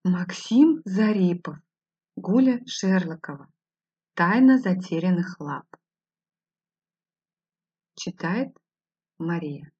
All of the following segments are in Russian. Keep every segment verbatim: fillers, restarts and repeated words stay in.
Максим Зарипов, Гуля Шерлокова. Тайна затерянных лап. Читает Мария.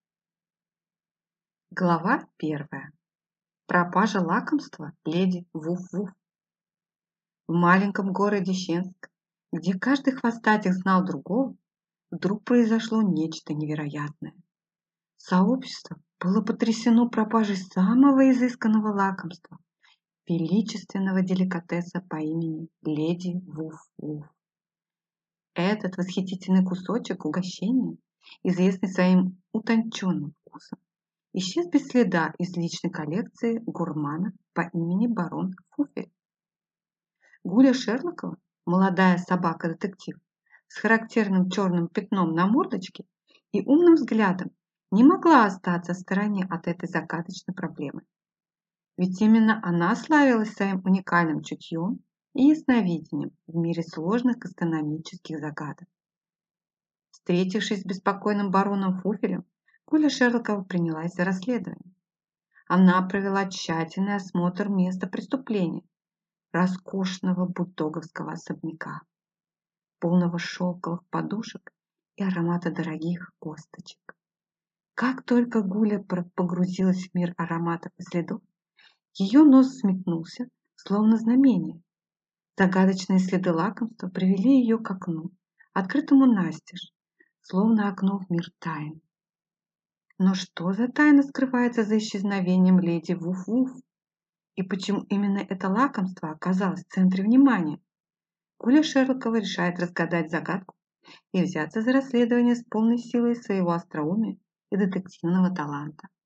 Глава первая. Пропажа лакомства леди Вуф-Вуф. В маленьком городе Щенск, где каждый хвостатик знал другого, вдруг произошло нечто невероятное. Сообщество было потрясено пропажей самого изысканного лакомства, величественного деликатеса по имени леди Вуф-Вуф. Этот восхитительный кусочек угощения, известный своим утонченным вкусом, исчез без следа из личной коллекции гурмана по имени барон Фуфель. Гуля Шерлокова, молодая собака-детектив с характерным черным пятном на мордочке и умным взглядом, не могла остаться в стороне от этой загадочной проблемы. Ведь именно она славилась своим уникальным чутьем и ясновидением в мире сложных гастрономических загадок. Встретившись с беспокойным бароном Фуфелем, Гуля Шерлокова принялась за расследование. Она провела тщательный осмотр места преступления, роскошного бульдоговского особняка, полного шелковых подушек и аромата дорогих косточек. Как только Гуля погрузилась в мир ароматов и следов, ее нос взметнулся, словно знамение. Загадочные следы лакомства привели ее к окну, открытому настежь, словно окно в мир тайн. Но что за тайна скрывается за исчезновением леди Вуф-Вуф? И почему именно это лакомство оказалось в центре внимания? Гуля Шерлокова решает разгадать загадку и взяться за расследование с полной силой своего остроумия и детективного таланта.